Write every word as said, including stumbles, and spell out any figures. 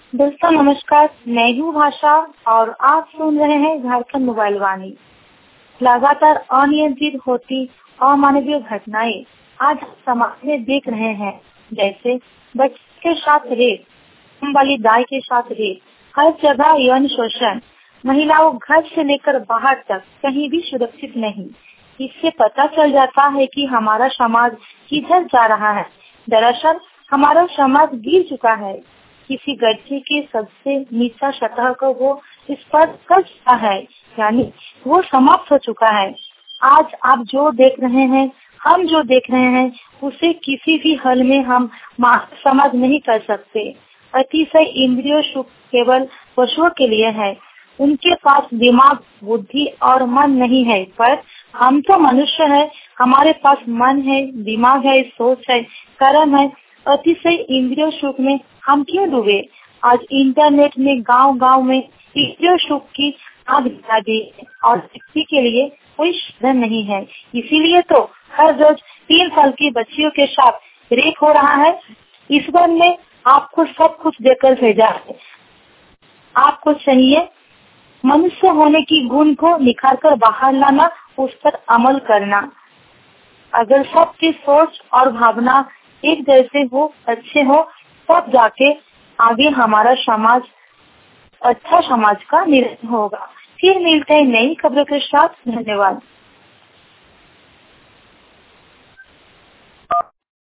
दोस्तों नमस्कार, मैं हूँ भाषा और आप सुन रहे हैं झारखंड मोबाइल वाणी। लगातार अनियंत्रित होती अमानवीय घटनाएं आज समाज में देख रहे हैं, जैसे बच्चे के साथ रेप, वाली दाई के साथ रेप, हर जगह यौन शोषण, महिलाओं घर से लेकर बाहर तक कहीं भी सुरक्षित नहीं। इससे पता चल जाता है कि हमारा समाज किधर जा रहा है। दरअसल हमारा समाज गिर चुका है, किसी गड्ढे के सबसे नीचा सतह को वो स्पर्श कर चुका है, यानी वो समाप्त हो चुका है। आज आप जो देख रहे हैं, हम जो देख रहे हैं, उसे किसी भी हल में हम समझ नहीं कर सकते। अतिशय इंद्रिय सुख केवल पशुओं के लिए है। उनके पास दिमाग, बुद्धि और मन नहीं है, पर हम तो मनुष्य है, हमारे पास मन है, दिमाग है, सोच है, कर्म है। अतिशय इंद्रिय सुख में हम क्यों डूबे? आज इंटरनेट में गांव गांव में इंद्रिय सुख की आग लगा दी और व्यक्ति के लिए कोई साधन नहीं है। इसीलिए तो हर रोज तीन साल की बच्चियों के साथ रेप हो रहा है। ईश्वर ने आपको सब कुछ देकर भेजा है, आपको चाहिए मनुष्य होने की गुण को निखार कर बाहर लाना, उस पर अमल करना। अगर सबकी सोच और भावना एक जैसे हो, अच्छे हो, तब जाके आगे हमारा समाज अच्छा समाज का निर्माण होगा। फिर मिलते हैं नई खबरों के साथ। धन्यवाद।